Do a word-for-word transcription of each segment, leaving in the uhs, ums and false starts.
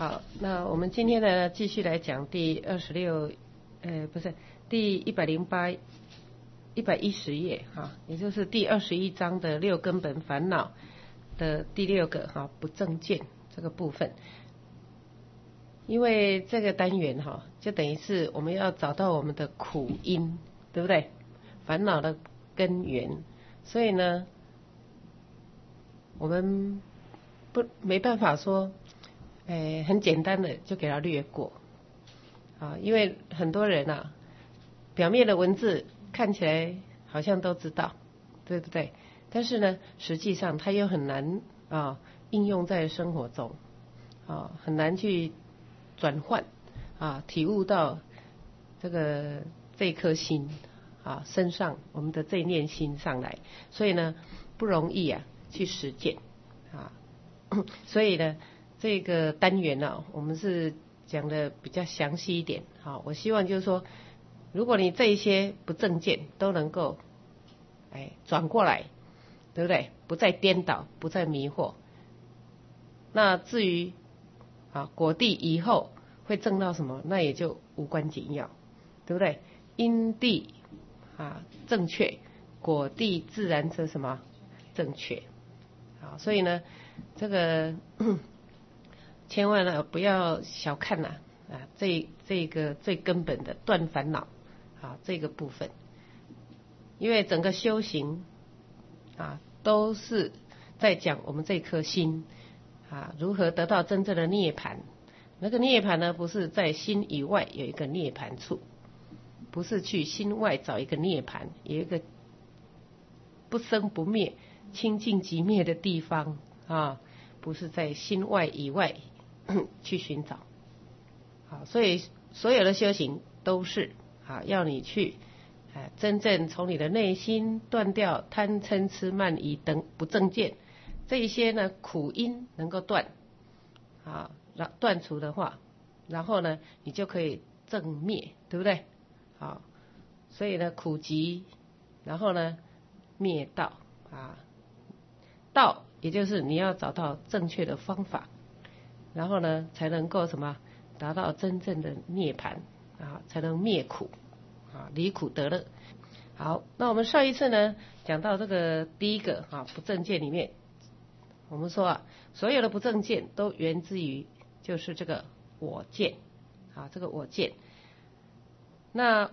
好，那我们今天呢，继续来讲第二十六，呃，不是第一百零八、一百一十页哈，也就是第二十一章的六根本烦恼的第六个哈，不正见这个部分。因为这个单元哈，就等于是我们要找到我们的苦因，对不对？烦恼的根源，所以呢，我们不没办法说。诶，很简单的就给它略过啊，因为很多人啊，表面的文字看起来好像都知道，对不对？但是呢，实际上它又很难啊应用在生活中啊，很难去转换啊，体悟到这个这颗心啊身上我们的这一念心上来，所以呢不容易啊去实践啊，所以呢。这个单元呢、啊，我们是讲的比较详细一点。好，我希望就是说，如果你这一些不正见都能够，哎，转过来，对不对？不再颠倒，不再迷惑。那至于啊果地以后会证到什么，那也就无关紧要，对不对？因地啊正确，果地自然是什么正确。好，所以呢，这个。千万呢不要小看呐 啊, 啊这这个最根本的断烦恼啊这个部分，因为整个修行啊都是在讲我们这颗心啊如何得到真正的涅槃。那个涅槃呢不是在心以外有一个涅槃处，不是去心外找一个涅槃，有一个不生不灭、清净即灭的地方啊，不是在心外以外。去寻找，好，所以所有的修行都是啊，要你去啊，真正从你的内心断掉贪嗔痴慢疑等不正见，这一些呢苦因能够断啊，断除的话，然后呢你就可以正灭，对不对？好，所以呢苦集，然后呢灭道啊，道也就是你要找到正确的方法。然后呢，才能够什么达到真正的涅槃啊，才能灭苦啊，离苦得乐。好，那我们上一次呢讲到这个第一个啊不正见里面，我们说啊，所有的不正见都源自于就是这个我见啊，这个我见。那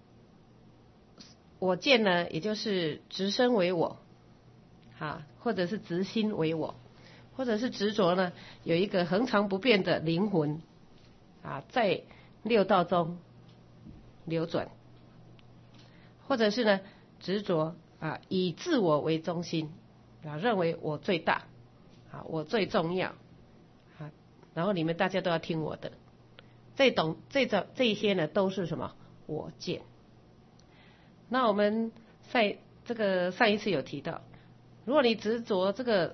我见呢，也就是执身为我啊，或者是执心为我。或者是执着呢，有一个恒常不变的灵魂啊，在六道中流转，或者是呢执着啊，以自我为中心啊，认为我最大啊，我最重要啊，然后你们大家都要听我的，这种这种这一些呢都是什么我见。那我们在这个上一次有提到，如果你执着这个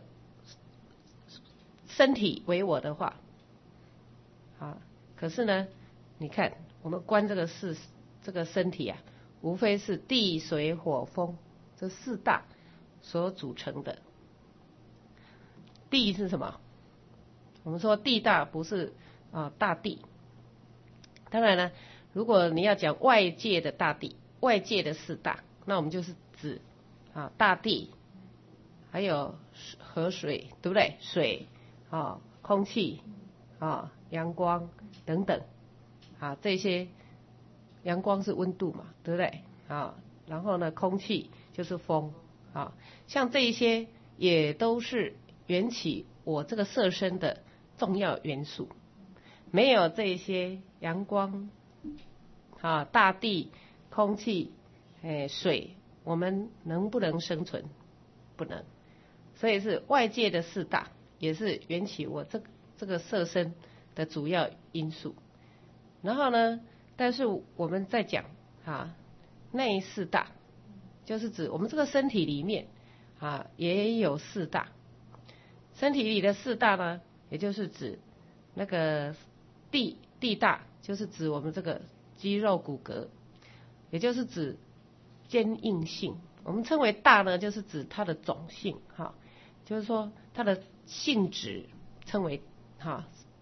身体为我的话，啊，可是呢，你看我们观这个四这个身体啊，无非是地水火风这四大所组成的。地是什么？我们说地大不是啊大地。当然了，如果你要讲外界的大地，外界的四大，那我们就是指啊大地，还有河水，对不对？水。啊，空气啊，阳光等等啊，这些阳光是温度嘛，对不对？啊，然后呢，空气就是风啊，像这一些也都是缘起我这个色身的重要元素。没有这些阳光啊、大地、空气、哎、水，我们能不能生存？不能。所以是外界的四大。也是缘起我这这个色身的主要因素。然后呢，但是我们在讲啊内四大，就是指我们这个身体里面啊也有四大。身体里的四大呢，也就是指那个地地大，就是指我们这个肌肉骨骼，也就是指坚硬性。我们称为大呢，就是指它的种性哈，就是说它的性质称为哈大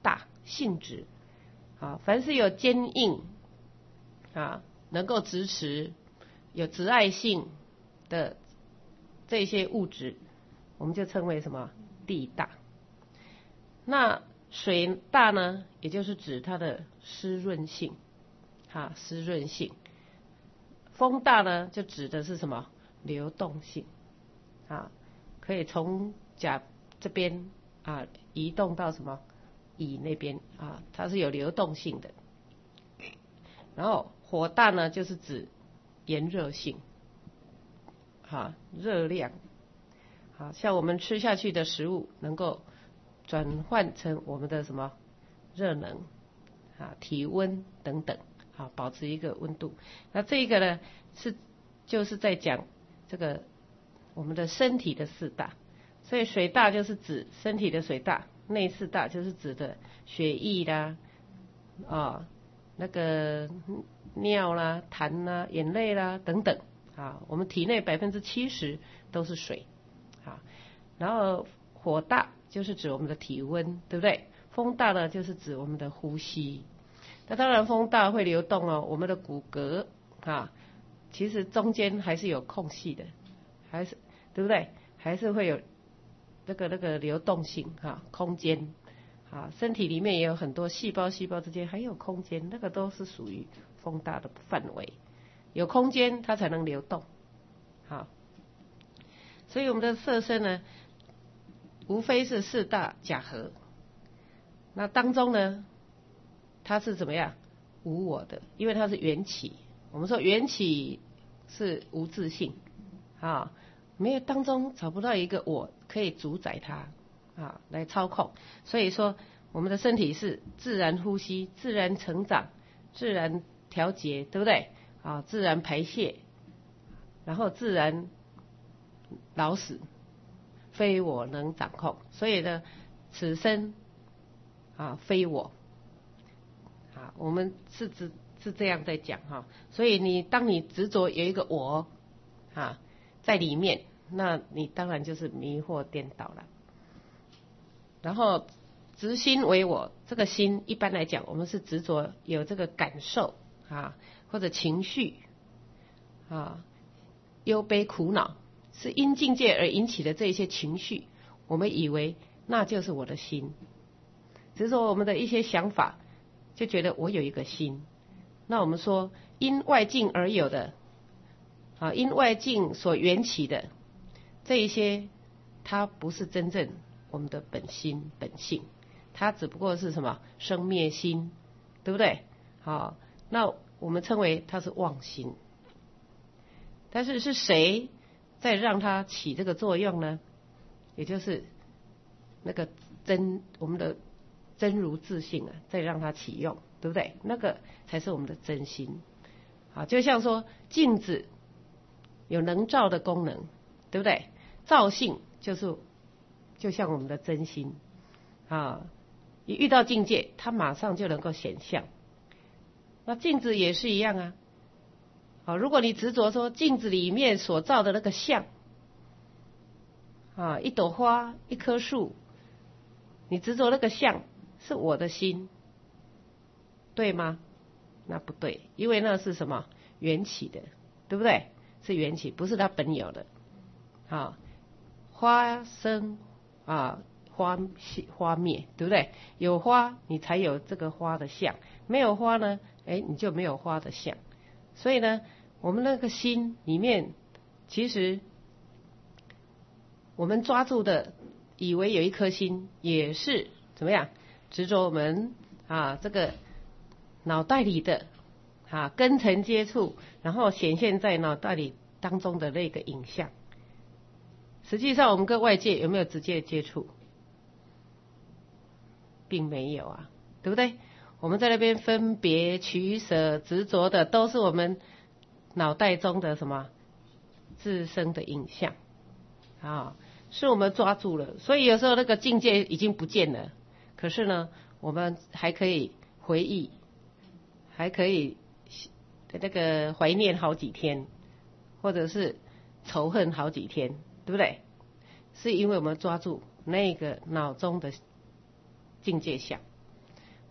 性质，啊，凡是有坚硬啊，能够支持有执爱性的这些物质，我们就称为什么地大。那水大呢，也就是指它的湿润性，哈，湿润性。风大呢，就指的是什么流动性，啊，可以从甲这边啊移动到什么乙那边啊，它是有流动性的。然后火大呢，就是指炎热性，啊，热量，啊，像我们吃下去的食物能够转换成我们的什么热能，啊，体温等等，啊，保持一个温度。那这个呢是就是在讲这个我们的身体的四大，所以水大就是指身体的水大，内四大就是指的血液啦，啊，那个尿啦、痰啦、眼泪啦等等，啊，我们体内百分之七十都是水，啊，然后火大就是指我们的体温，对不对？风大呢就是指我们的呼吸。那当然风大会流动哦，我们的骨骼啊，其实中间还是有空隙的，还是对不对？还是会有那个那个流动性哈，空间啊，身体里面也有很多细胞，细胞之间还有空间，那个都是属于风大的范围。有空间它才能流动，好，所以我们的色身呢，无非是四大假合。那当中呢，它是怎么样？无我的，因为它是缘起。我们说缘起是无自性啊，没有当中找不到一个我可以主宰它啊，来操控。所以说，我们的身体是自然呼吸、自然成长、自然调节，对不对？啊，自然排泄，然后自然老死，非我能掌控。所以呢，此生啊，非我。啊，我们是指是这样在讲哈，所以你当你执着有一个我啊在里面，那你当然就是迷惑颠倒了。然后执心为我，这个心一般来讲，我们是执着有这个感受啊，或者情绪啊，忧悲苦恼，是因境界而引起的这一些情绪，我们以为那就是我的心，只是说我们的一些想法。就觉得我有一个心，那我们说因外境而有的啊，因外境所缘起的这一些，它不是真正我们的本心本性，它只不过是什么生灭心，对不对？好，那我们称为它是妄心。但是是谁在让它起这个作用呢？也就是那个真我们的真如自性啊，再让它启用，对不对？那个才是我们的真心。好，就像说镜子有能照的功能，对不对？照性就是就像我们的真心啊，一遇到境界，它马上就能够显相。那镜子也是一样啊。好，如果你执着说镜子里面所照的那个相啊，一朵花、一棵树，你执着那个相是我的心，对吗？那不对，因为那是什么缘起的，对不对？是缘起，不是它本有的。啊，花生啊，花花灭，对不对？有花你才有这个花的相，没有花呢，哎，你就没有花的相。所以呢，我们那个心里面，其实我们抓住的，以为有一颗心，也是怎么样执着我们啊这个脑袋里的啊根尘接触，然后显现在脑袋里当中的那个影像。实际上我们跟外界有没有直接接触？并没有啊，对不对？我们在那边分别取舍执着的，都是我们脑袋中的什么自身的影像啊，是我们抓住了。所以有时候那个境界已经不见了，可是呢，我们还可以回忆，还可以那个怀念好几天，或者是仇恨好几天，对不对？是因为我们抓住那个脑中的境界相。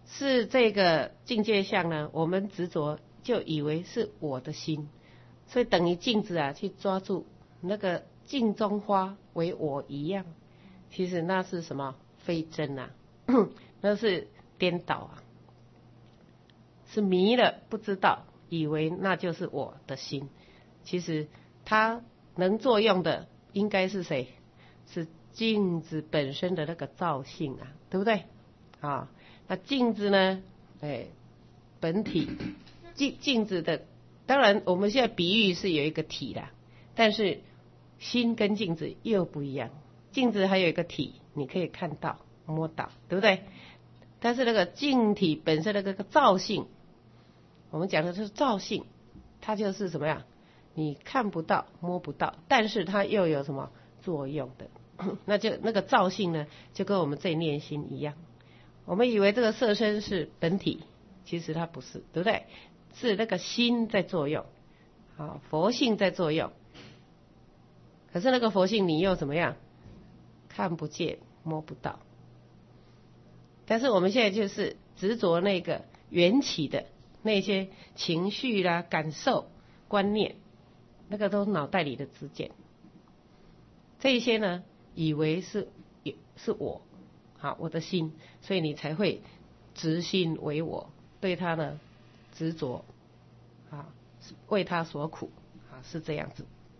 是这个境界相呢，我们执着就以为是我的心，所以等于镜子啊去抓住那个镜中花为我一样，其实那是什么？非真啊，那是颠倒啊，是迷了不知道，以为那就是我的心，其实它能作用的应该是谁？是镜子本身的那个造性啊，对不对？啊，那镜子呢？哎，本体镜镜子的，当然我们现在比喻是有一个体啦，但是心跟镜子又不一样。镜子还有一个体，你可以看到、摸到，对不对？但是那个镜体本身的那个造性，我们讲的是造性，它就是什么呀？你看不到、摸不到，但是它又有什么作用的？那就那个造性呢，就跟我们这念心一样。我们以为这个色身是本体，其实它不是，对不对？是那个心在作用，啊，佛性在作用。可是那个佛性你又怎么样？看不见、摸不到。但是我们现在就是执着那个缘起的那些情绪啦、感受、观念，那个都是脑袋里的知见。这一些呢，以为是是我，好，我的心，所以你才会执心为我，对他呢执着，啊，为他所苦，啊，是这样子。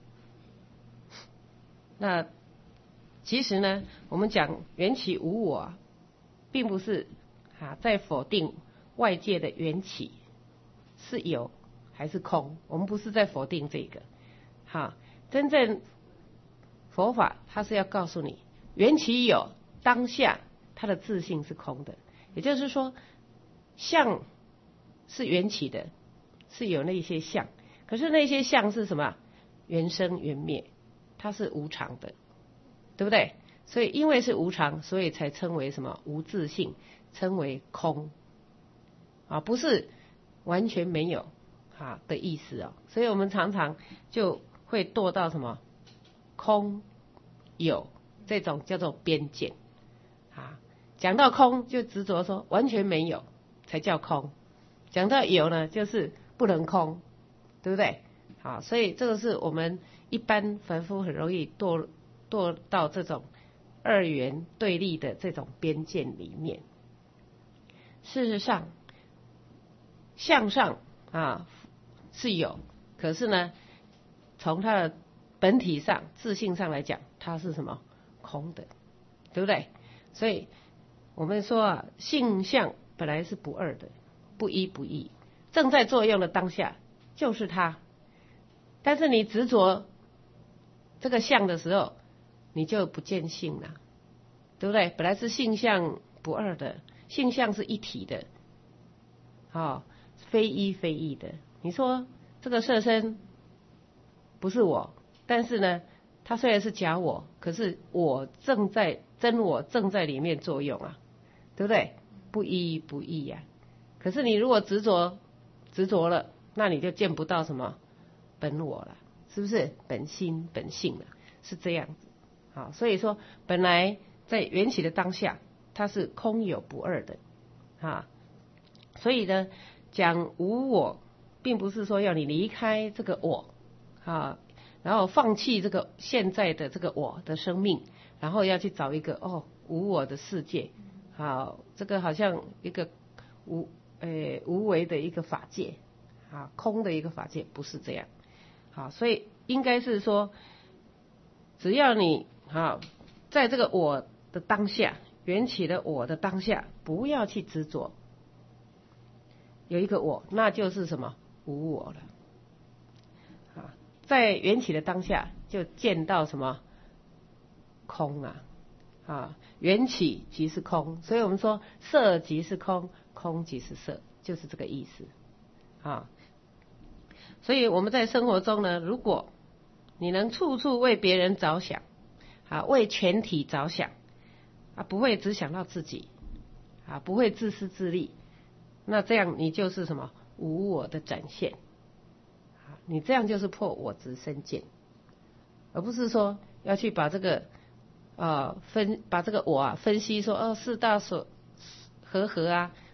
那其实呢，我们讲缘起无我啊，并不是啊在否定外界的缘起是有还是空，我们不是在否定这个。好，真正佛法它是要告诉你，缘起有，当下它的自性是空的，也就是说，相是缘起的，是有那些相，可是那些相是什么？缘生缘灭，它是无常的，对不对？所以因为是无常，所以才称为什么？无自性，称为空啊，不是完全没有啊的意思哦。所以我们常常就会堕到什么空有这种叫做边界啊。讲到空就执着说完全没有才叫空，讲到有呢就是不能空，对不对？好，所以这个是我们一般凡夫很容易堕堕到这种二元对立的这种边界里面。事实上，向上啊是有，可是呢，从它的本体上、自性上来讲，它是什么？空的，对不对？所以我们说啊，性相本来是不二的，不一不异，正在作用的当下就是它。但是你执着这个相的时候，你就不见性了，对不对？本来是性相不二的，性相是一体的，哦，非一非异的。你说这个色身不是我，但是呢，它虽然是假我，可是我正在真我正在里面作用啊，对不对？不一不异呀、啊。可是你如果执着执着了，那你就见不到什么本我了，是不是？本心本性了，是这样子。好，所以说本来在缘起的当下，它是空有不二的啊。所以呢，讲无我，并不是说要你离开这个我啊，然后放弃这个现在的这个我的生命，然后要去找一个哦无我的世界。好，这个好像一个无呃无为的一个法界啊，空的一个法界，不是这样。好，所以应该是说，只要你好在这个我的当下，缘起的我的当下，不要去执着有一个我，那就是什么无我了啊。在缘起的当下，就见到什么空啊啊，缘起即是空，所以我们说色即是空，空即是色，就是这个意思啊。所以我们在生活中呢，如果你能处处为别人着想啊，为全体着想啊，不会只想到自己啊，不会自私自利，那这样你就是什么无我的展现啊，你这样就是破我执身见，而不是说要去把这个呃分把这个我啊分析说哦四大所和合啊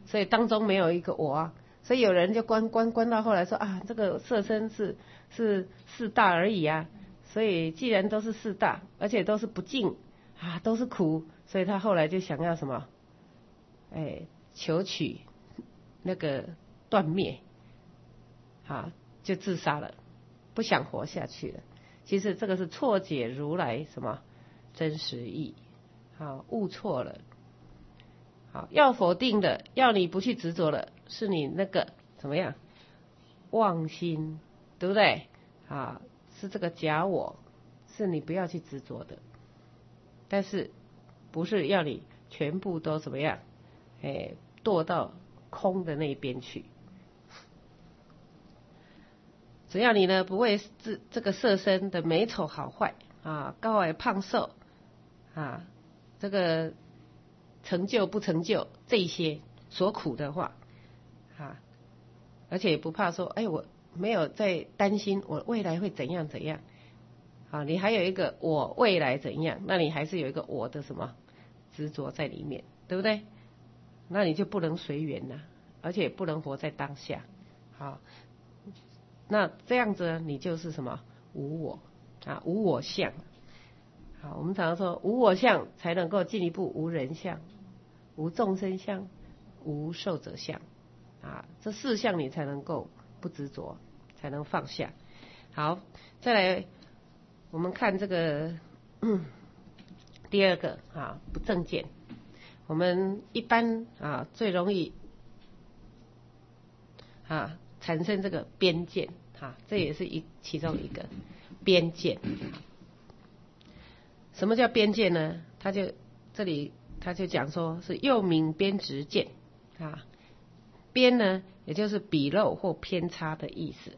所以当中没有一个我啊。所以有人就关关关到后来说啊，这个色身是是四大而已啊。所以既然都是四大，而且都是不净啊，都是苦，所以他后来就想要什么？哎，求取那个断灭，啊，就自杀了，不想活下去了。其实这个是错解如来什么真实义，好，悟错了。好，要否定的，要你不去执着了，是你那个怎么样妄心，对不对？啊，是这个假我，是你不要去执着的。但是不是要你全部都怎么样？哎，堕到空的那一边去。只要你呢不为这这个色身的美丑好坏啊、高矮胖瘦啊、这个成就不成就这一些所苦的话啊，而且也不怕说，哎，我没有在担心我未来会怎样怎样啊，你还有一个我未来怎样，那你还是有一个我的什么执着在里面，对不对？那你就不能随缘了，而且不能活在当下。好，那这样子呢，你就是什么无我啊，无我相。好，我们常常说无我相才能够进一步无人相、无众生相、无寿者相啊，这四项你才能够不执着，才能放下。好，再来我们看这个、嗯、第二个啊，不正见。我们一般啊最容易啊产生这个边见啊，这也是一其中一个边见。什么叫边见呢？他就这里他就讲说是又名边执见啊，边呢也就是鄙陋或偏差的意思，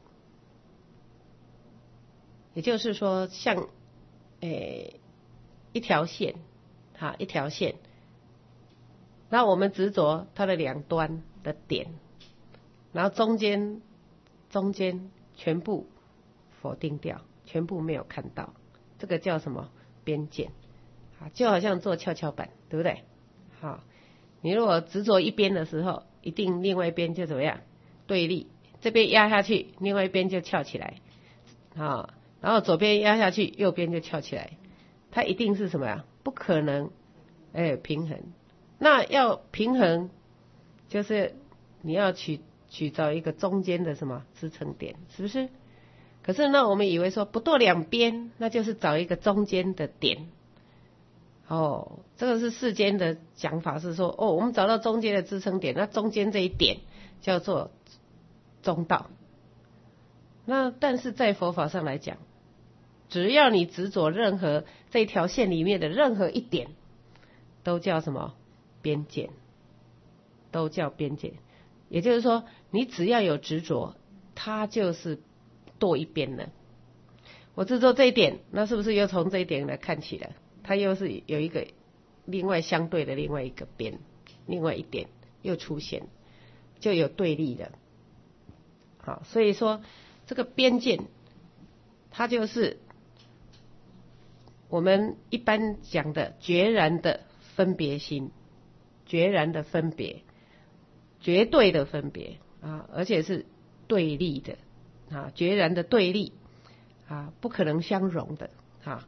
也就是说像诶一条线啊一条线，那我们执着它的两端的点，然后中间中间全部否定掉，全部没有看到，这个叫什么边见？啊，就好像做跷跷板，对不对？好，你如果执着一边的时候，一定另外一边就怎么样对立，这边压下去，另外一边就翘起来，啊，然后左边压下去，右边就翘起来，它一定是什么呀？不可能，哎，平衡。那要平衡，就是你要去去找一个中间的什么支撑点，是不是？可是呢，我们以为说不堕两边，那就是找一个中间的点。哦，这个是世间的讲法是说，哦，我们找到中间的支撑点，那中间这一点叫做中道。那但是在佛法上来讲，只要你执着任何这条线里面的任何一点，都叫什么边见，都叫边见。也就是说，你只要有执着，它就是堕一边了。我执着这一点，那是不是又从这一点来看起来，它又是有一个另外相对的另外一个边，另外一点又出现，就有对立了。好，所以说这个边见，它就是我们一般讲的决然的分别心，决然的分别，绝对的分别啊，而且是对立的啊，决然的对立啊，不可能相容的啊。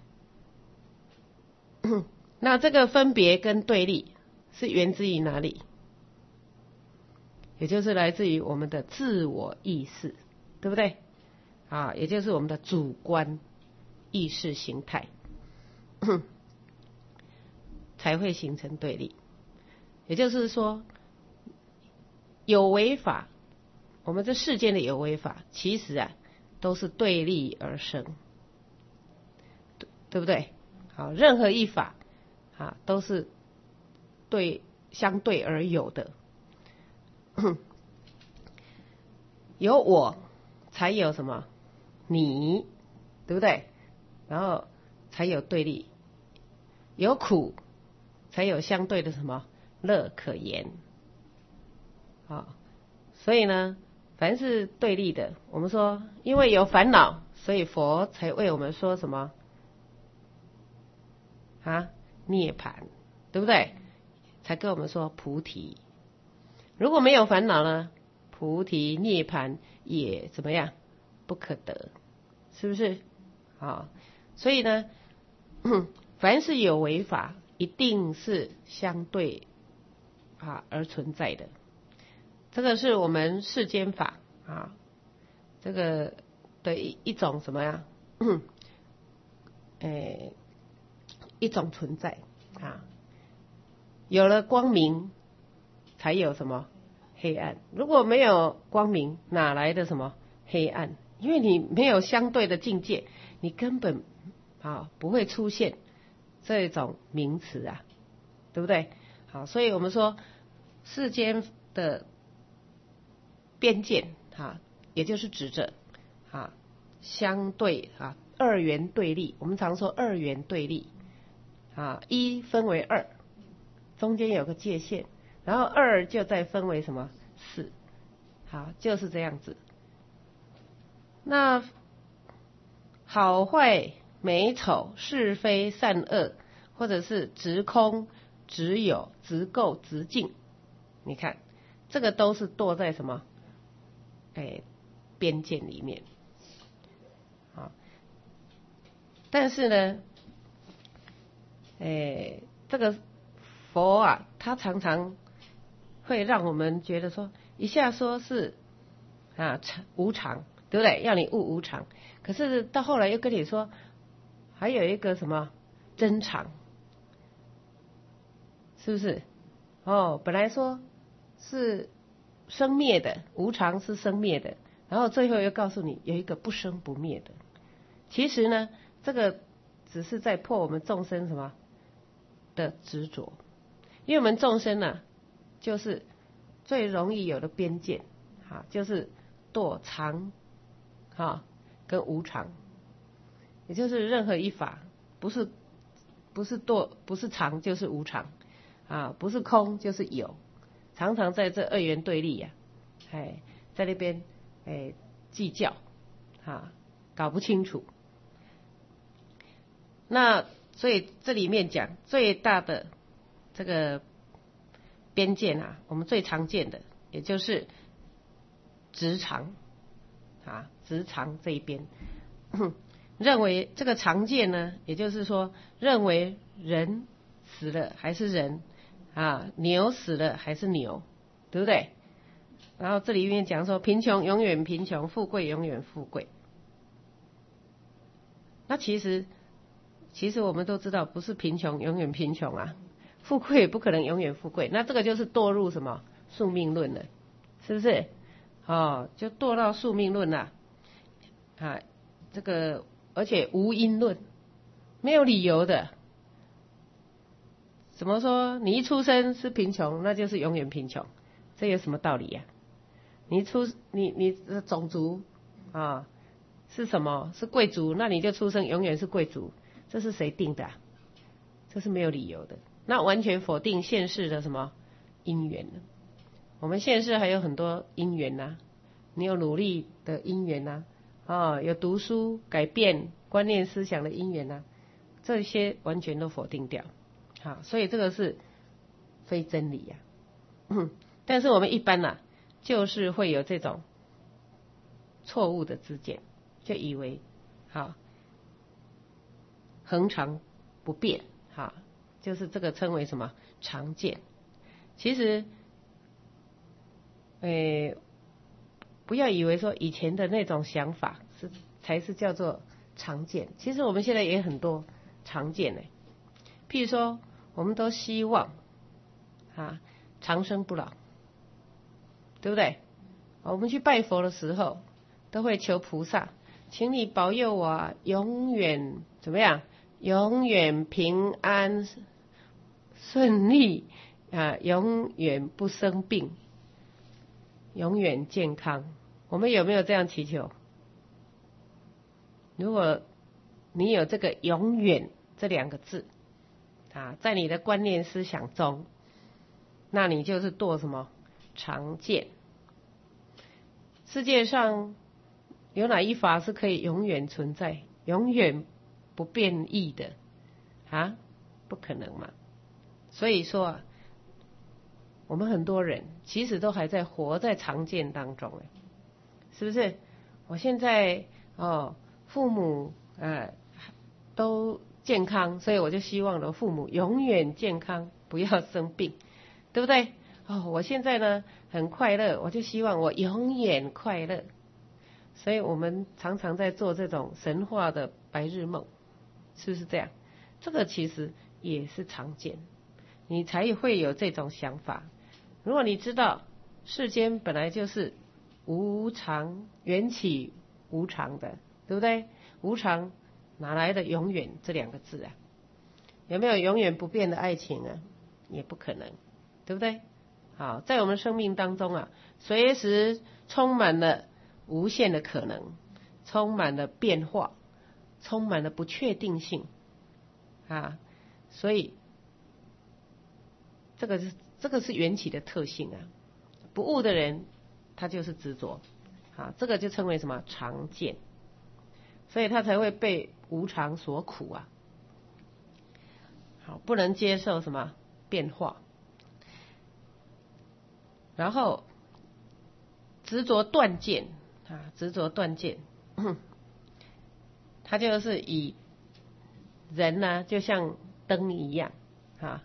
那这个分别跟对立是源自于哪里？也就是来自于我们的自我意识，对不对？啊，也就是我们的主观意识形态才会形成对立。也就是说，有为法，我们这世间的有为法，其实啊都是对立而生，对对不对？好，任何一法啊都是对相对而有的。有我才有什么你，对不对？然后才有对立，有苦才有相对的什么乐可言。好，所以呢，凡是对立的，我们说因为有烦恼，所以佛才为我们说什么啊涅槃，对不对？才跟我们说菩提。 如果没有烦恼呢，菩提涅槃也怎么样？不可得，是不是？啊，所以呢，凡是有为法，一定是相对啊而存在的。这个是我们世间法啊，这个的一一种什么呀？诶，一种存在啊。有了光明，才有什么黑暗？如果没有光明，哪来的什么黑暗？因为你没有相对的境界，你根本啊不会出现这种名词啊，对不对？好，所以我们说世间的边界啊，也就是指着啊相对啊二元对立。我们常说二元对立啊，一分为二，中间有个界限，然后二就再分为什么四，好，就是这样子。那好坏美丑是非善恶，或者是直空直有直垢直净，你看这个都是堕在什么哎边界里面啊。但是呢哎这个佛啊，他常常会让我们觉得说，一下说是啊无常，对不对？要你悟无常，可是到后来又跟你说，还有一个什么真常，是不是？哦，本来说是生灭的，无常是生灭的，然后最后又告诉你有一个不生不灭的。其实呢，这个只是在破我们众生什么的执着，因为我们众生呢、啊，就是最容易有的边界，啊，就是堕常，啊，跟无常，也就是任何一法不是不是堕不是常就是无常，啊，不是空就是有，常常在这二元对立呀、啊，哎，在那边哎计较，啊，搞不清楚。那所以这里面讲最大的这个边界啊，我们最常见的也就是执常啊，执常这一边认为这个常见呢，也就是说认为人死了还是人啊，牛死了还是牛，对不对？然后这里面讲说贫穷永远贫穷，富贵永远富贵。那其实其实我们都知道，不是贫穷永远贫穷啊，富贵也不可能永远富贵。那这个就是堕入什么宿命论了，是不是？哦，就堕到宿命论了啊。这个而且无因论，没有理由的。怎么说？你一出生是贫穷，那就是永远贫穷，这有什么道理呀、啊？你出你你的种族啊是什么？是贵族，那你就出生永远是贵族。这是谁定的、啊？这是没有理由的。那完全否定现世的什么因缘呢？我们现世还有很多因缘呐、啊，你有努力的因缘呐、啊，哦，有读书改变观念思想的因缘呐、啊，这些完全都否定掉。好，所以这个是非真理呀、啊。但是我们一般呐、啊，就是会有这种错误的知见，就以为好。恒常不变，哈，就是这个称为什么常见。其实，诶，不要以为说以前的那种想法是才是叫做常见。其实我们现在也很多常见呢。譬如说，我们都希望啊长生不老，对不对？我们去拜佛的时候，都会求菩萨，请你保佑我永远怎么样？永远平安顺利啊，永远不生病，永远健康。我们有没有这样祈求？如果你有这个永远这两个字啊，在你的观念思想中，那你就是堕什么常见。世界上有哪一法是可以永远存在永远不变异的啊？不可能嘛。所以说啊， 我们很多人其实都还在活在常见当中，哎，是不是？我现在哦，父母呃都健康，所以我就希望我的父母永远健康，不要生病，对不对？哦，我现在呢很快乐，我就希望我永远快乐。所以我们常常在做这种神话的白日梦，是不是这样？这个其实也是常见，你才会有这种想法。如果你知道世间本来就是无常，缘起无常的，对不对？无常哪来的永远这两个字啊？有没有永远不变的爱情啊？也不可能，对不对？好，在我们生命当中啊，随时充满了无限的可能，充满了变化，充满了不确定性啊，所以这个是这个是缘起的特性啊。不悟的人，他就是执着啊，这个就称为什么？常见，所以他才会被无常所苦啊。好，不能接受什么变化，然后执着断见啊，执着断见，他就是以人呢、啊，就像灯一样啊，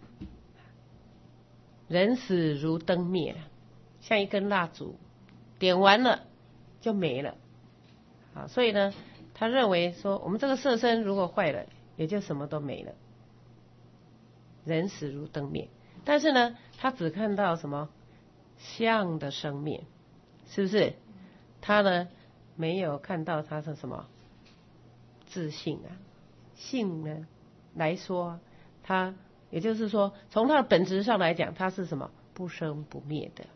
人死如灯灭，像一根蜡烛，点完了就没了啊。所以呢，他认为说，我们这个色身如果坏了，也就什么都没了。人死如灯灭，但是呢，他只看到什么相的生灭，是不是？他呢没有看到他是什么自性啊，性呢来说，他也就是说，从他的本质上来讲，他是什么？不生不灭的。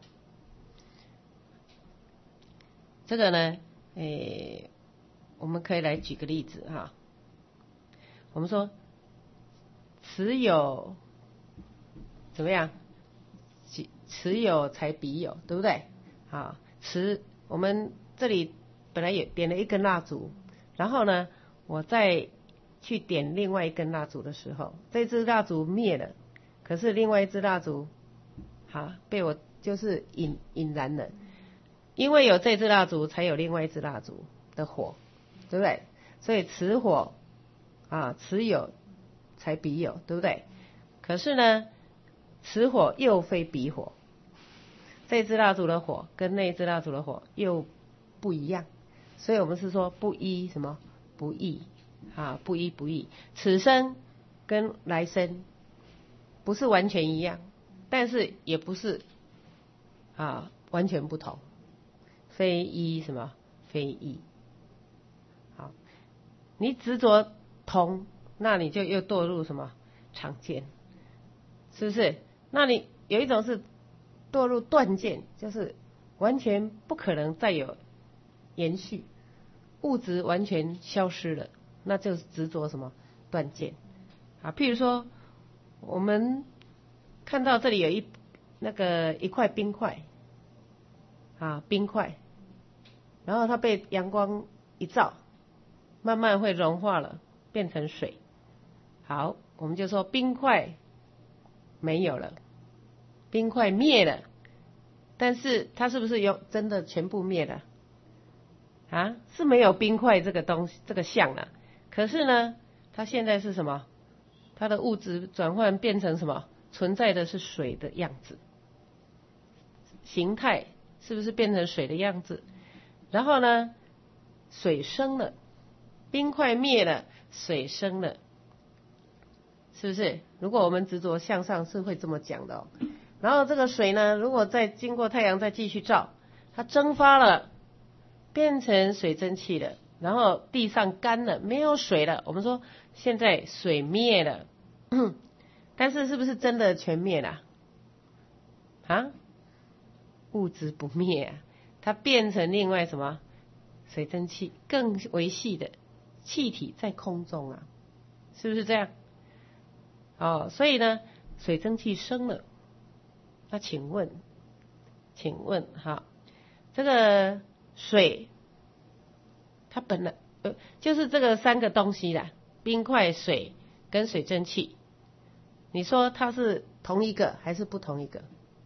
这个呢，诶，我们可以来举个例子哈。我们说，此有怎么样？此有才彼有，对不对？啊，此我们这里本来也点了一根蜡烛，然后呢，我再去点另外一根蜡烛的时候，这支蜡烛灭了，可是另外一支蜡烛，好被我就是引引燃了，因为有这支蜡烛，才有另外一支蜡烛的火，对不对？所以此火啊，此有才彼有，对不对？可是呢，此火又非彼火，这支蜡烛的火跟那支蜡烛的火又不一样，所以我们是说不一什么不异啊，不一不异。此生跟来生不是完全一样，但是也不是啊完全不同，非一什么非异。好，你执着同，那你就又堕入什么常见，是不是？那你有一种是堕入断见，就是完全不可能再有延续，物质完全消失了，那就是执着什么断见啊。譬如说，我们看到这里有一那个一块冰块啊，冰块，然后它被阳光一照，慢慢会融化了，变成水。好，我们就说冰块没有了，冰块灭了，但是它是不是有真的全部灭了啊？是没有冰块这个东西这个相了，可是呢，它现在是什么？它的物质转换变成什么？存在的是水的样子，形态是不是变成水的样子？然后呢，水生了，冰块灭了，水生了，是不是？如果我们执着向上是会这么讲的哦。然后这个水呢，如果再经过太阳再继续照，它蒸发了，变成水蒸气了，然后地上干了，没有水了。我们说现在水灭了，但是是不是真的全灭了？啊？物质不灭啊，它变成另外什么水蒸气，更微细的气体在空中啊，是不是这样？哦，所以呢，水蒸气生了。那请问，请问哈，这个水，它本来呃就是这个三个东西啦，冰块、水跟水蒸气，你说它是同一个还是不同一个？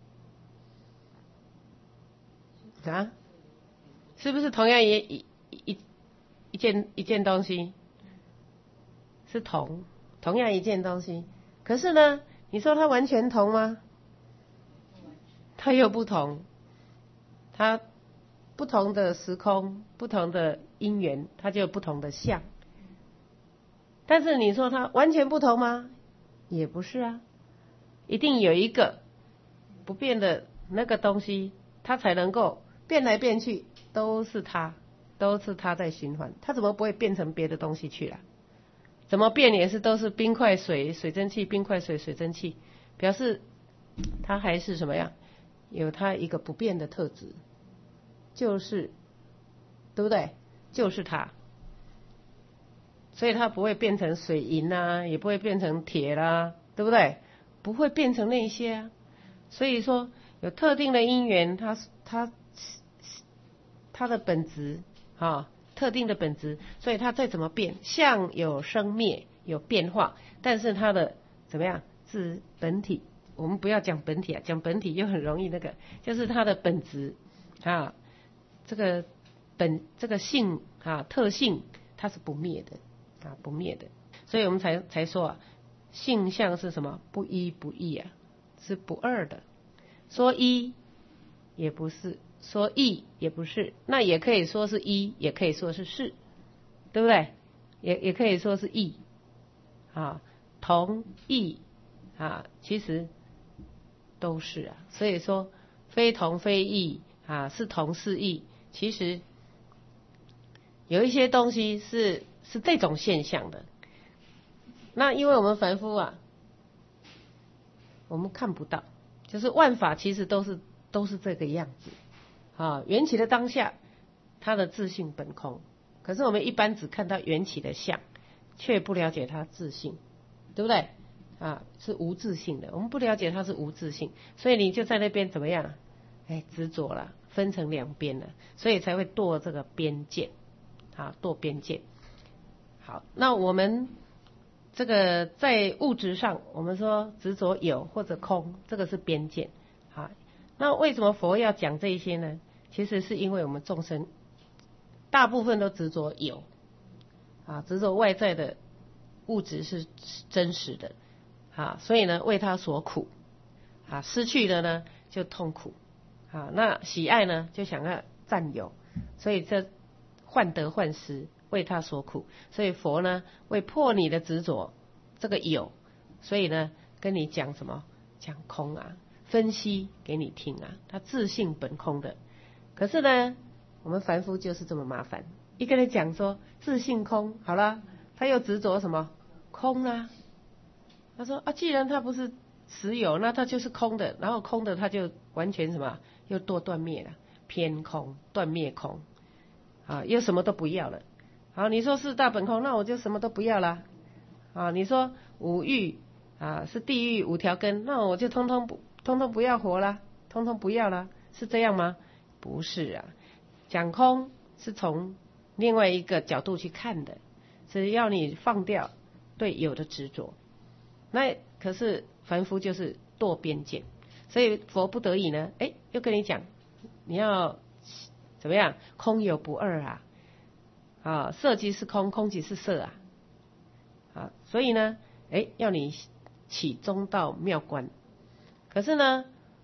啊，是不是同样一一一一件一件东西？是同同样一件东西，可是呢，你说它完全同吗？它又不同，它不同的时空、不同的因缘，它就有不同的相。但是你说它完全不同吗？也不是啊，一定有一个不变的那个东西，它才能够变来变去，都是它，都是它在循环，它怎么不会变成别的东西去了？怎么变也是都是冰块水水蒸气，冰块水水蒸气，表示它还是什么样？有它一个不变的特质，就是对不对？就是它，所以它不会变成水银啊，也不会变成铁啦，对不对？不会变成那些啊。所以说有特定的因缘，它它它的本质啊。特定的本质，所以它再怎么变，相有生灭，有变化，但是它的怎么样是本体？我们不要讲本体啊，讲本体又很容易那个，就是它的本质啊，这个本这个性啊特性，它是不灭的啊，不灭的，所以我们才才说啊，性相是什么？不一不异啊，是不二的，说一也不是。说异也不是，那也可以说是一，也可以说是是，对不对？也也可以说是异啊，同异啊，其实都是啊。所以说非同非异啊，是同是异。其实有一些东西是是这种现象的。那因为我们凡夫啊，我们看不到，就是万法其实都是都是这个样子。啊，缘起的当下，它的自性本空。可是我们一般只看到缘起的相，却不了解它自性，对不对？啊，是无自性的，我们不了解它是无自性，所以你就在那边怎么样？哎，执着了，分成两边了，所以才会堕这个边界，啊，堕边界。好，那我们这个在物质上，我们说执着有或者空，这个是边界。好，那为什么佛要讲这一些呢？其实是因为我们众生大部分都执着有啊，执着外在的物质是真实的啊，所以呢为他所苦啊，失去了呢就痛苦啊，那喜爱呢就想要占有，所以这患得患失，为他所苦。所以佛呢为破你的执着这个有，所以呢跟你讲什么？讲空啊，分析给你听啊，他自性本空的。可是呢，我们凡夫就是这么麻烦，一跟你讲说自性空，好了，他又执着什么空啦、啊？他说啊，既然他不是实有，那他就是空的，然后空的他就完全什么又堕断灭了，偏空断灭空啊，又什么都不要了。好，你说四大本空，那我就什么都不要了啊。你说五欲啊是地狱五条根，那我就通通不通通不要活了，通通不要了，是这样吗？不是啊，讲空是从另外一个角度去看的，是要你放掉对有的执着。那可是凡夫就是堕边界，所以佛不得已呢，哎，又跟你讲，你要怎么样？空有不二啊，啊，色即是空，空即是色啊，啊，所以呢，哎，要你起中道妙观。可是呢，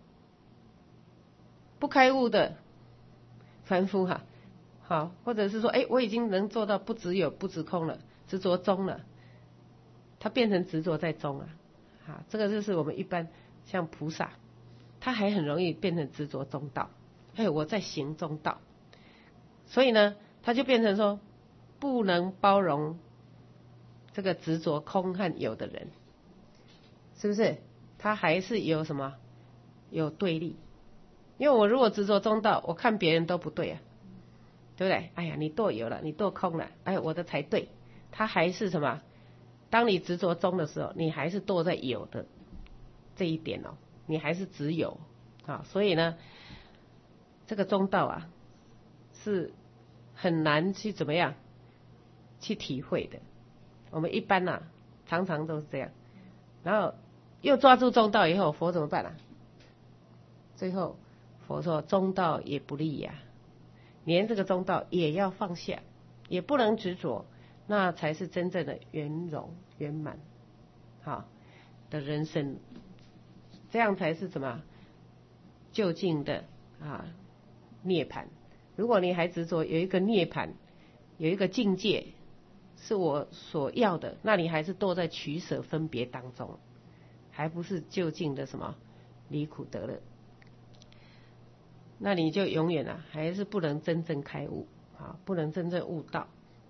不开悟的凡夫哈，好，或者是说，哎，我已经能做到不执有、不执空了，执着中了，他变成执着在中啊，啊，这个就是我们一般像菩萨，他还很容易变成执着中道，哎，我在行中道，所以呢，他就变成说不能包容这个执着空和有的人，是不是？他还是有什么有对立？因为我如果执着中道，我看别人都不对啊，对不对？哎呀，你堕有了，你堕空了，哎，我的才对。他还是什么？当你执着中的时候，你还是堕在有的这一点哦，你还是只有啊。所以呢，这个中道啊，是很难去怎么样去体会的。我们一般呐、啊，常常都是这样。然后又抓住中道以后，佛怎么办啊？最后佛说中道也不利呀、啊，连这个中道也要放下，也不能执着，那才是真正的圆融圆满，好的人生，这样才是什么究竟的啊涅槃。如果你还执着有一个涅槃，有一个境界是我所要的，那你还是堕在取舍分别当中，还不是究竟的什么离苦得乐，那你就永远啊还是不能真正开悟啊，不能真正悟道。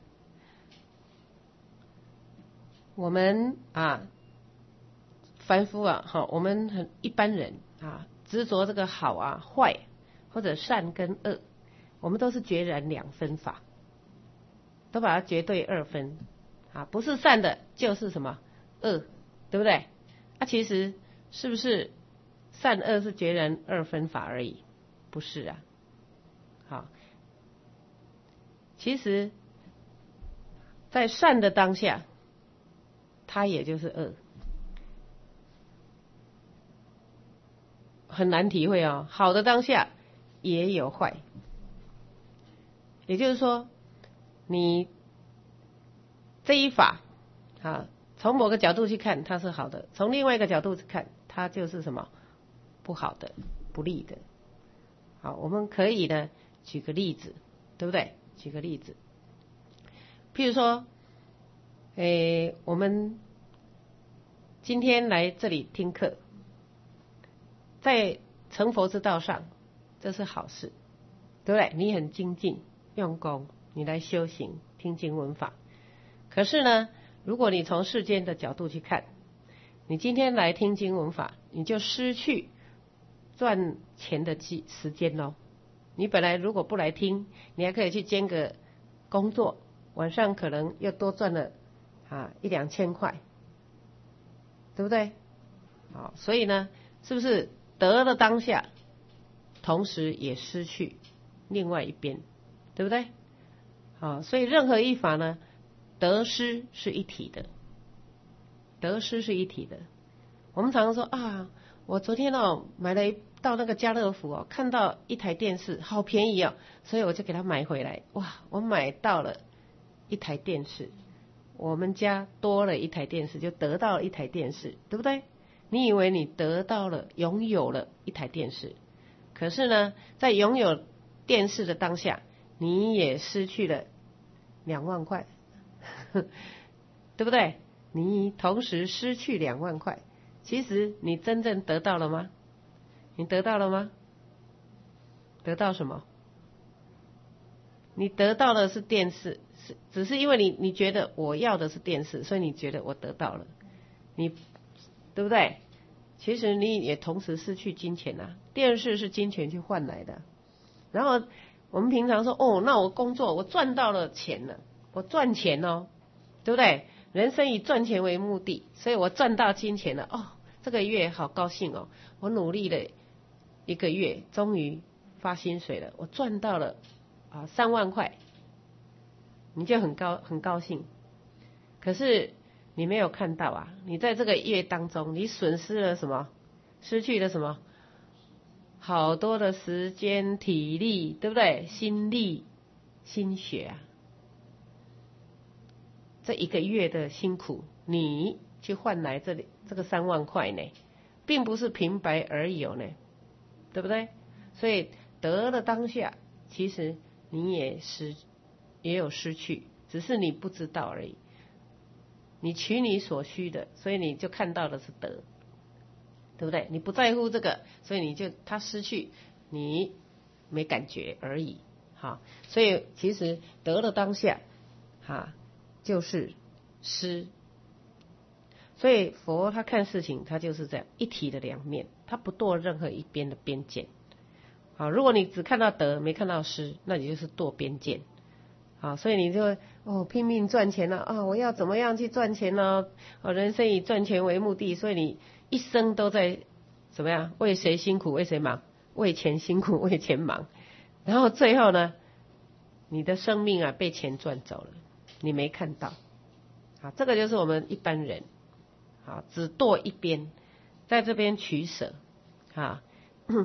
我们啊凡夫啊，好，我们很一般人啊，执着这个好啊坏或者善跟恶，我们都是决然两分法，都把它绝对二分啊，不是善的就是什么恶，对不对？啊，其实是不是善恶是决然二分法而已？不是啊，好，其实在善的当下，它也就是恶，很难体会哦。好的当下也有坏，也就是说，你这一法啊，从某个角度去看它是好的，从另外一个角度去看它就是什么不好的、不利的。好，我们可以呢举个例子，对不对？举个例子，譬如说，诶，我们今天来这里听课，在成佛之道上，这是好事，对不对？你很精进用功，你来修行听经闻法。可是呢，如果你从世间的角度去看，你今天来听经闻法，你就失去赚钱的时间咯。你本来如果不来听，你还可以去兼个工作，晚上可能又多赚了啊一两千块，对不对？好，所以呢，是不是得了当下，同时也失去另外一边，对不对？好，所以任何一法呢，得失是一体的，得失是一体的。我们常常说啊，我昨天哦买了一到那个家乐福哦，看到一台电视好便宜哦，所以我就给它买回来。哇，我买到了一台电视，我们家多了一台电视，就得到了一台电视，对不对？你以为你得到了拥有了一台电视，可是呢，在拥有电视的当下，你也失去了两万块，对不对？你同时失去两万块，其实你真正得到了吗？你得到了吗？得到什么？你得到的是电视，是只是因为你你觉得我要的是电视，所以你觉得我得到了，你对不对？其实你也同时失去金钱啊，电视是金钱去换来的。然后我们平常说哦，那我工作我赚到了钱了，我赚钱哦，对不对？人生以赚钱为目的，所以我赚到金钱了哦，这个月好高兴哦，我努力了一个月，终于发薪水了，我赚到了啊三万块，你就很高很高兴。可是你没有看到啊，你在这个月当中，你损失了什么？失去了什么？好多的时间、体力，对不对？心力、心血啊，这一个月的辛苦，你去换来这里这个三万块呢，并不是平白而有呢，对不对？所以得了当下，其实你也失也有失去，只是你不知道而已。你取你所需的，所以你就看到的是得，对不对？你不在乎这个，所以你就他失去，你没感觉而已。好，所以其实得了当下，哈，就是失。所以佛他看事情，他就是这样一体的两面，他不堕任何一边的边界。好，如果你只看到得，没看到失，那你就是堕边界。好，所以你就哦拼命赚钱了啊！我要怎么样去赚钱呢？哦，人生以赚钱为目的，所以你一生都在怎么样？为谁辛苦为谁忙？为钱辛苦为钱忙，然后最后呢，你的生命啊被钱赚走了，你没看到。好，这个就是我们一般人，好只堕一边，在这边取舍，啊，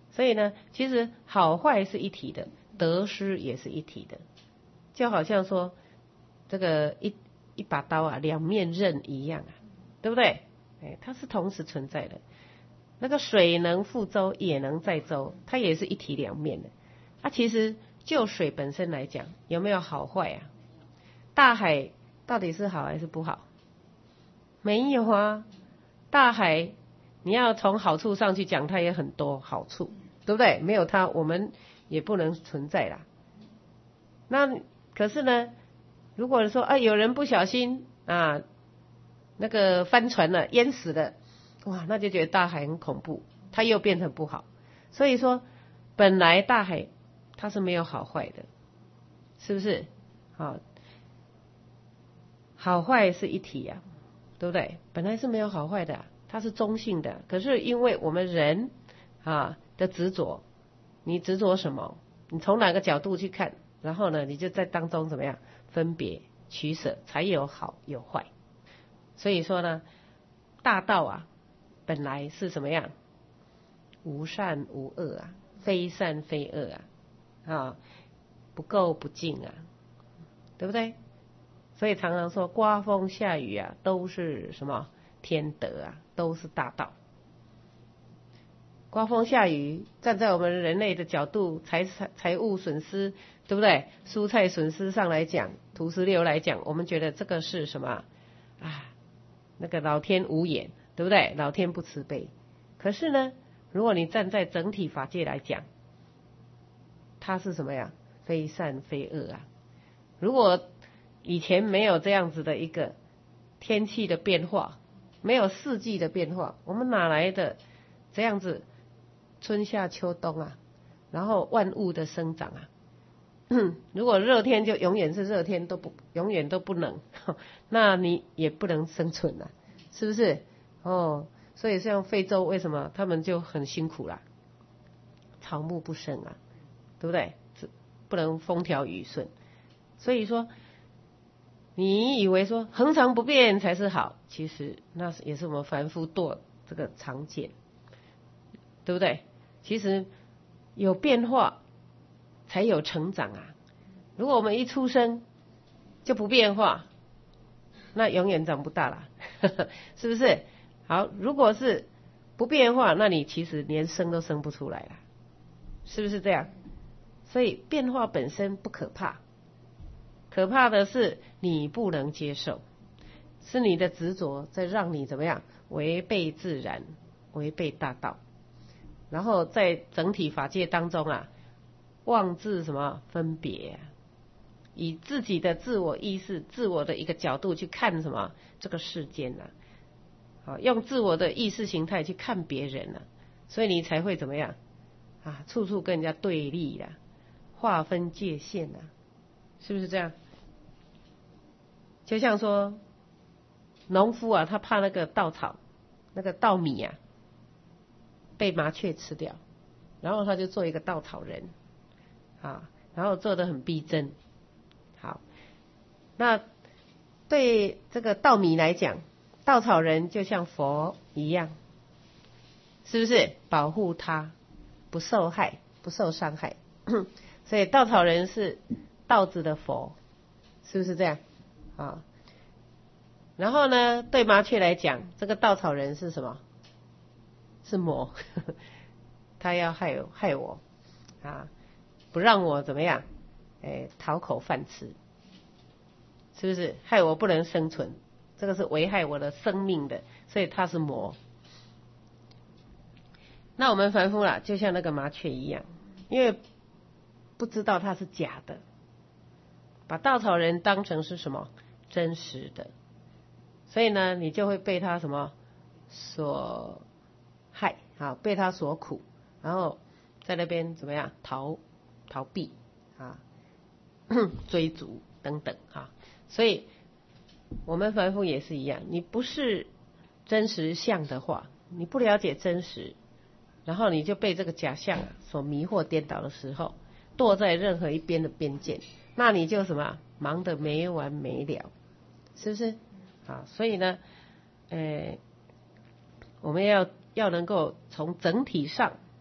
所以呢，其实好坏是一体的，得失也是一体的，就好像说这个一一把刀啊，两面刃一样啊，对不对？哎，它是同时存在的。那个水能覆舟，也能载舟，它也是一体两面的。啊，其实就水本身来讲，有没有好坏啊？大海到底是好还是不好？没有啊，大海你要从好处上去讲，它也很多好处，对不对？没有它，我们也不能存在啦。那可是呢，如果说啊，有人不小心啊，那个翻船了，淹死了，哇，那就觉得大海很恐怖，它又变成不好。所以说，本来大海它是没有好坏的，是不是？好，好坏是一体呀、啊，对不对？本来是没有好坏的、啊，它是中性的。可是因为我们人啊的执着，你执着什么？你从哪个角度去看？然后呢，你就在当中怎么样分别取舍，才有好有坏。所以说呢，大道啊，本来是什么样？无善无恶啊，非善非恶啊，啊，不垢不净啊，对不对？所以常常说刮风下雨啊，都是什么天德啊，都是大道。刮风下雨，站在我们人类的角度，财财务损失，对不对？蔬菜损失上来讲，土石流来讲，我们觉得这个是什么啊？那个老天无眼，对不对？老天不慈悲。可是呢，如果你站在整体法界来讲，它是什么呀？非善非恶啊。如果以前没有这样子的一个天气的变化，没有四季的变化，我们哪来的这样子春夏秋冬啊，然后万物的生长啊？如果热天就永远是热天，都不永远都不冷，那你也不能生存啊，是不是？哦，所以像非洲为什么他们就很辛苦啦？草木不生啊，对不对？不能风调雨顺。所以说，你以为说恒常不变才是好，其实那也是我们凡夫堕这个常见，对不对？其实有变化才有成长啊！如果我们一出生就不变化，那永远长不大了，是不是？好，如果是不变化，那你其实连生都生不出来了，是不是这样？所以变化本身不可怕，可怕的是你不能接受，是你的执着在让你怎么样违背自然，违背大道。然后在整体法界当中啊，妄自什么分别、啊，以自己的自我意识、自我的一个角度去看什么这个世间啊，好，用自我的意识形态去看别人啊，所以你才会怎么样啊？处处跟人家对立啊，划分界限啊，是不是这样？就像说农夫啊，他怕那个稻草、那个稻米啊被麻雀吃掉，然后他就做一个稻草人啊，然后做得很逼真。好，那对这个稻米来讲，稻草人就像佛一样，是不是保护他不受害、不受伤害？所以稻草人是稻子的佛，是不是这样啊？然后呢，对麻雀来讲，这个稻草人是什么？是魔，他要害我害我啊，不让我怎么样？哎，讨口饭吃，是不是？害我不能生存，这个是危害我的生命的，所以他是魔。那我们凡夫啦，就像那个麻雀一样，因为不知道它是假的，把稻草人当成是什么真实的，所以呢，你就会被他什么所害啊，被他所苦，然后在那边怎么样逃逃避啊，追逐等等啊，所以我们凡夫也是一样，你不是真实相的话，你不了解真实，然后你就被这个假象所迷惑颠倒的时候，堕在任何一边的边界，那你就什么忙得没完没了，是不是啊？所以呢，呃，我们要要能够从整体上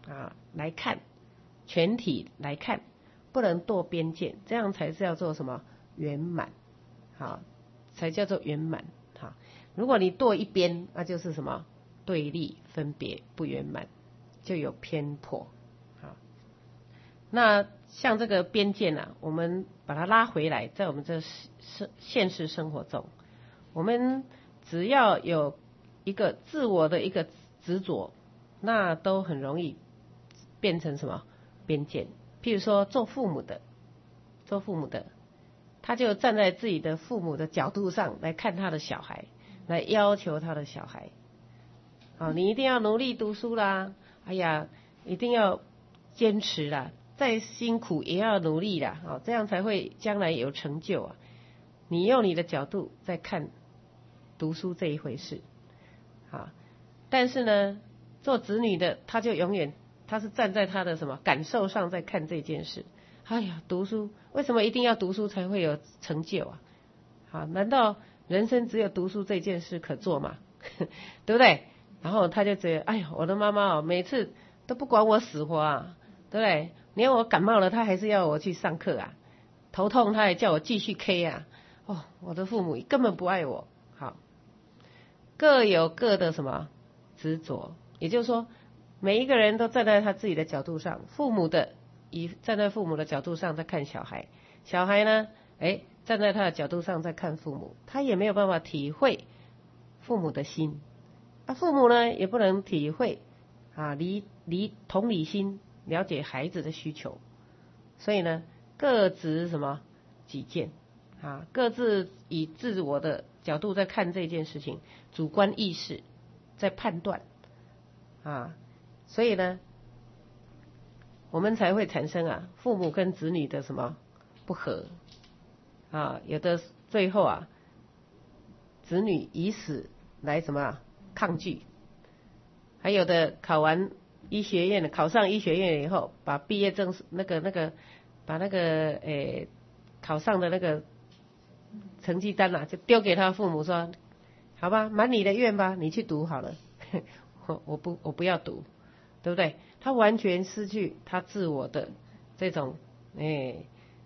啊来看，全体来看，不能堕边见，这样才是叫做什么圆满，好，才叫做圆满。好，如果你堕一边，那就是什么对立、分别、不圆满，就有偏颇。好，那像这个边界啊，我们把它拉回来，在我们这现实生活中，我们只要有一个自我的一个执着，那都很容易变成什么边界。譬如说做父母的，做父母的，他就站在自己的父母的角度上来看他的小孩，来要求他的小孩，啊，你一定要努力读书啦，哎呀，一定要坚持啦，再辛苦也要努力啦，啊，这样才会将来有成就啊。你用你的角度在看读书这一回事，啊，但是呢，做子女的他就永远他是站在他的什么感受上在看这件事。哎呀，读书为什么一定要读书才会有成就啊？好，难道人生只有读书这件事可做吗？对不对？然后他就觉得，哎呀，我的妈妈哦，每次都不管我死活啊，对不对？连我感冒了，他还是要我去上课啊，头痛他还叫我继续 K 啊。哦，我的父母根本不爱我。好，各有各的什么执着，也就是说，每一个人都站在他自己的角度上，父母的以站在父母的角度上在看小孩，小孩呢，哎，站在他的角度上在看父母，他也没有办法体会父母的心，啊，父母呢也不能体会啊，离离同理心，了解孩子的需求，所以呢，各执什么己见啊，各自以自我的角度在看这件事情，主观意识在判断啊，所以呢，我们才会产生啊，父母跟子女的什么不和啊，有的最后啊，子女以死来什么抗拒，还有的考完医学院的，考上医学院以后，把毕业证那个那个把那个诶考上的那个成绩单啊，就丢给他父母说，好吧，满你的愿吧，你去读好了，我我不我不要读，对不对？他完全失去他自我的这种诶，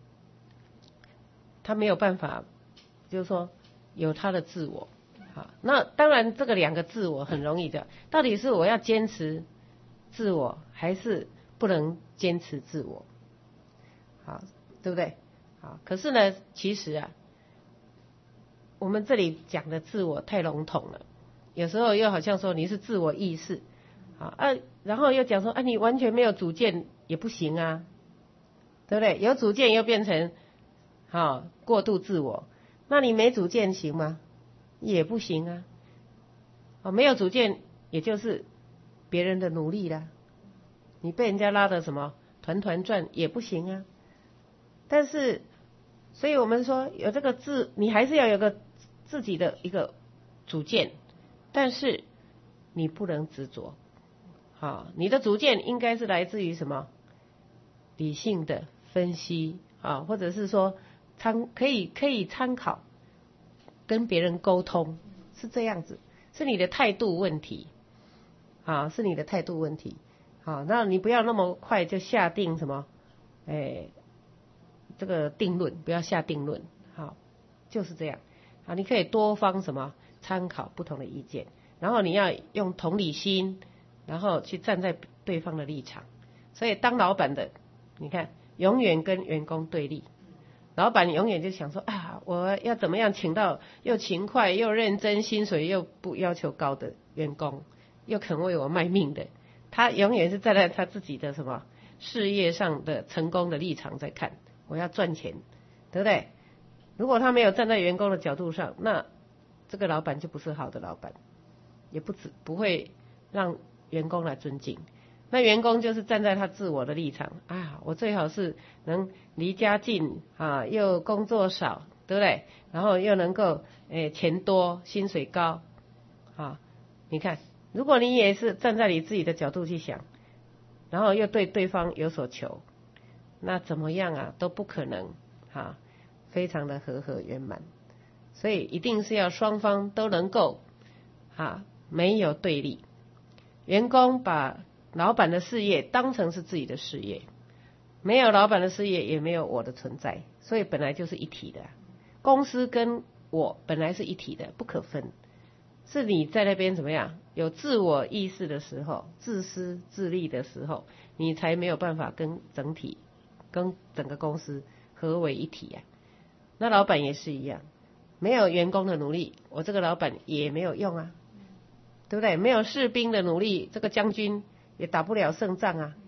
他没有办法，就是说有他的自我。好，那当然这个两个自我很容易的，到底是我要坚持自我，还是不能坚持自我？好，对不对？好，可是呢，其实啊，我们这里讲的自我太笼统了，有时候又好像说你是自我意识，好啊，然后又讲说啊，你完全没有主见也不行啊，对不对？有主见又变成好过度自我，那你没主见行吗？也不行啊，哦，没有主见，也就是别人的努力啦，你被人家拉的什么团团转也不行啊。但是，所以我们说有这个自，你还是要有个自己的一个主见，但是你不能执着，好，你的主见应该是来自于什么理性的分析啊，或者是说参可以可以参考。跟别人沟通是这样子，是你的态度问题，啊，是你的态度问题，好，那你不要那么快就下定什么，哎，这个定论，不要下定论，好，就是这样，啊，你可以多方什么参考不同的意见，然后你要用同理心，然后去站在对方的立场，所以当老板的，你看永远跟员工对立。老板永远就想说啊，我要怎么样请到又勤快又认真，薪水又不要求高的员工，又肯为我卖命的，他永远是站在他自己的什么事业上的成功的立场在看，我要赚钱，对不对？如果他没有站在员工的角度上，那这个老板就不是好的老板，也不止不会让员工来尊敬。那员工就是站在他自我的立场啊，我最好是能离家近啊，又工作少，对不对？然后又能够诶钱多，薪水高啊。你看，如果你也是站在你自己的角度去想，然后又对对方有所求，那怎么样啊都不可能啊，非常的和和圆满。所以一定是要双方都能够啊没有对立。员工把老板的事业当成是自己的事业，没有老板的事业也没有我的存在，所以本来就是一体的。公司跟我本来是一体的，不可分。是你在那边怎么样有自我意识的时候，自私自利的时候，你才没有办法跟整体跟整个公司合为一体啊。那老板也是一样，没有员工的努力，我这个老板也没有用啊，对不对？没有士兵的努力，这个将军也打不了胜仗啊。